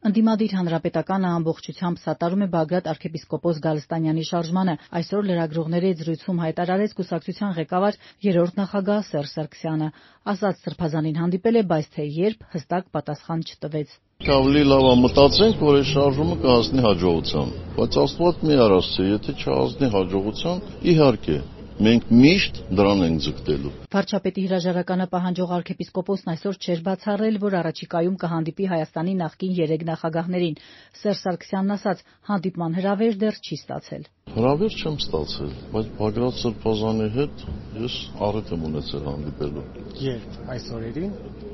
Ընդդիմադիր հանրապետականը ամբողջությամբ սատարում է Բագրատ arczepiskopos Գալստանյանի շարժմանը, այսօր լրագրողների հետ զրույցում հայտարարեց կուսակցության ղեկավար երրորդ նախագահ Սերժ Սարգսյանը, ասաց Սրբազանին հանդիպել է, բայց թե երբ հստակ պատասխան չտվեց։ Ավելի լավ է մտածենք, որ այս շարժումը կհասնի հաջողության, բայց Աստված մի արասցե, եթե չհասնի հաջողության, իհարկե մենք միշտ դրան ենք ձգտելու։ Վարչապետի հրաժարականը պահանջող arczepiskopոսն այսօր չէր բացառել, որ առաջիկայում կհանդիպի Հայաստանի նախկին 3 նախագահներին։ Սերժ Սարգսյանն ասաց, հանդիպման հրավեր դեռ չի ստացել։ Հրավեր չեմ ստացել, բայց Բագրատ Սրբազանի հետ ես առիթ եմ ունեցել հանդիպելու։ Երբ այս օրերին։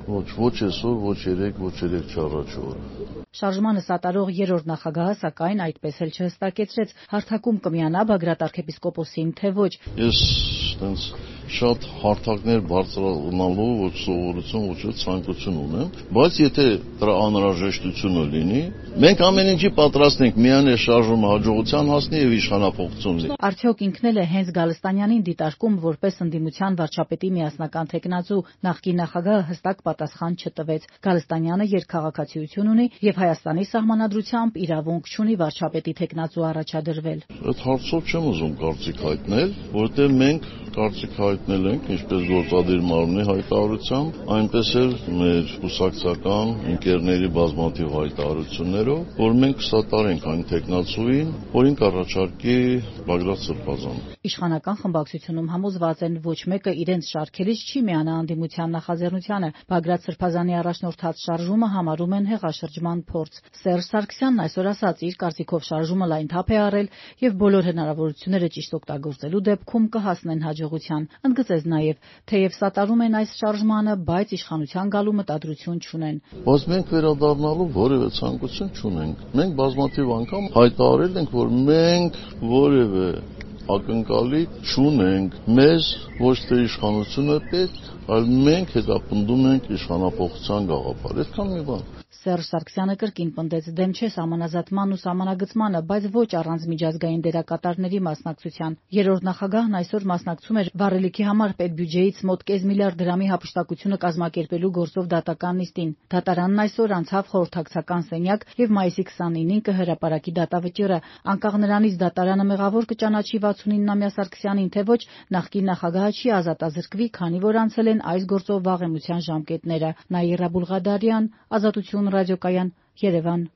Ոչ այսօր, ոչ 3, ոչ 3 առաջ օրը։ Շարժմանը սատարող երրորդ նախագահը սակայն այդպես էլ չհստակեցրեց, հարթակում կմիանա Բագրատ arczepiskopոսին, թե ոչ։ Ես տենց շատ հարթակներ բարձրանալու ոչ սովորություն, ոչ ցանկություն ունեմ, բայց եթե դրա անհրաժեշտությունը լինի, մենք ամեն ինչի պատրաստ ենք միայն այս շարժումը հաջողության հասնի եւ իշխանափոխություն լինի։ Արդյոք ինքն էլ է հենց Գալստանյանին դիտարկում որպես ընդդիմության վարչապետի միասնական թեկնածու, նախկին նախագահը հստակ պատասխան չտվեց։ Գալստանյանը երկքաղաքացիություն ունի եւ Հայաստանի սահմանադրությամբ իրավունք չունի վարչապետի թեկնածու առաջադրվել։ Այդ հարցով չեմ ուզում կարծիք հայտնել, որտեղ մենք կարծիք հայտնել ենք ինչպես գործադիր մարմնի հայտարարությամբ, այնպես էլ մեր կուսակցական ընկերների բազմաթիվ հայտարարություններով, որ մենք կսատարենք այն թեկնածուին, որին կառաջարկի Բագրատ Սրբազանը։ Իշխանական խմբակցությունում համոզված են, ոչ մեկը իրենց շարքերից չի միանա անդիմության նախաձեռնությանը։ Բագրատ Սրբազանի առաջնորդած շարժումը համարում են հեղաշրջման փորձ։ Սերժ Սարգսյանն այսօր ասաց, իր կարծիքով շարժումը լայն թափ է առել եւ բոլոր հնարավորությունները ճիշտ օգտագործելու դեպքում կհասնեն հաջողության։ Ընդգծեց նաեւ, թեև սատարում են այս շարժմանը, բայց իշխանության գալու մտադրություն չունեն։ Բայց մենք վերադառնալու որևէ ցանկություն չունենք։ Մենք բազմաթիվ անգամ հայտարարել ենք, որ մենք որևէ ակնկալիք չունենք, մեզ ոչ թե իշխանությունը պետք, այլ մենք հետապնդում ենք իշխանափոխության գաղափար։ Այդքան մի բան։ Սերժ Սարգսյանը կրկին պնդեց, դեմ չէ սահմանազատման ու սահմանագծմանը, բայց ոչ առանց միջազգային դերակատարների մասնակցության։ Երրորդ նախագահն այսօր մասնակցում էր վառելիքի համար պետբյուջեից մոտ կես միլիարդ դրամի հափշտակությունը կազմակերպելու գործով դատական նիստին։ Դատարանն այսօր անցավ խորհրդակցական սենյակ եւ մայիսի 29-ին կհրապարակի դատավճիռը։ Անկախ նրանից դատարանը մեղավոր կճանաչի 69-ամյա Սարգսյանին, թե ոչ, նախկին նախագահը չի ազատազրկվի, քանի որ անցել են այս գործով վաղեմության ժամկետները։ Նաիրա Բուլղադարյան, Ազատություն ռադիոկայան, Երևան։